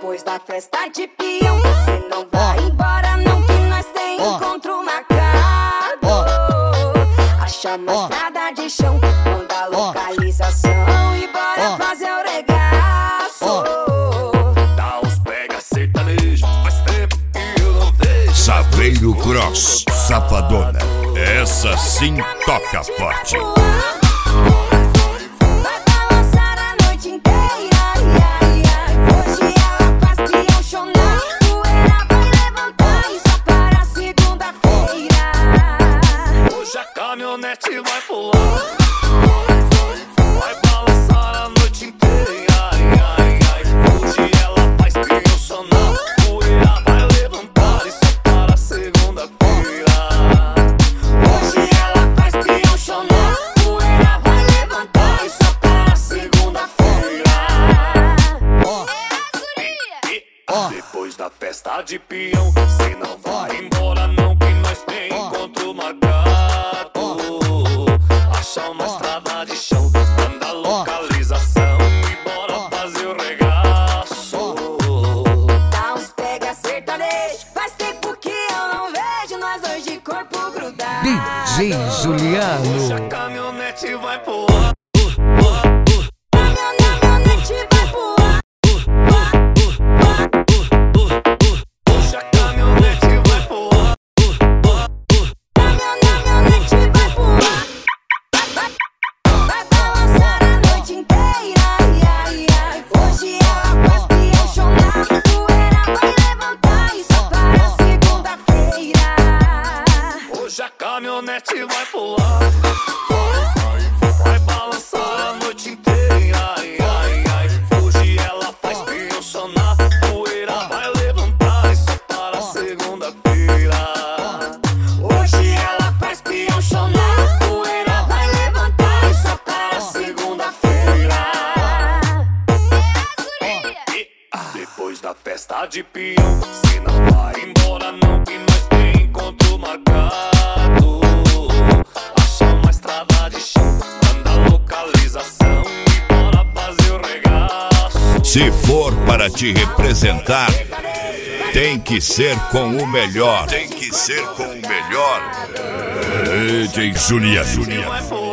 Depois da festa de peão, você não vai embora não, que nós tem encontro marcado. Acha uma estrada de chão, manda a localização e bora fazer o regaço. Dá uns pega sertanejo, faz tempo que eu não vejo. Saveiro Cross, Safadona, essa sim toca forte. Caminhonete vai pular, vai balançar a noite inteira. Hoje ela faz pneu sonar, poeira vai levantar, isso para segunda-feira. Hoje ela faz pneu sonar, poeira vai levantar, isso para segunda-feira. Depois da festa de peão, cê não vai embora não, que nós tem encontro marcado. Acha uma estrada de chão, manda a localização e bora fazer o regaço. Dá uns pega sertanejo, faz tempo que eu não vejo nós dois de corpo grudado. DJ Juliano. Hoje a caminhonete vai pular. Caminhonete vai pular. Hoje a caminhonete vai pular. Caminhonete vai pular. Vai balançar a noite inteira. Hoje ela faz peão chorar, poeira vai levantar, isso para segunda-feira. Hoje a caminhonete vai pular. Vai balançar a noite inteira. Hoje ela faz peão sonar, poeira vai levantar, isso para segunda-feira. Hoje ela faz peão sonar, poeira vai levantar, isso para segunda-feira. Depois da festa de peão, cê não vai embora não, que nós tem encontro marcado. Acha uma estrada de chão, manda a localização e bora fazer o regaço. Se for para te representar, tem que ser com o melhor. Tem que ser com o melhor. DJ Juliano.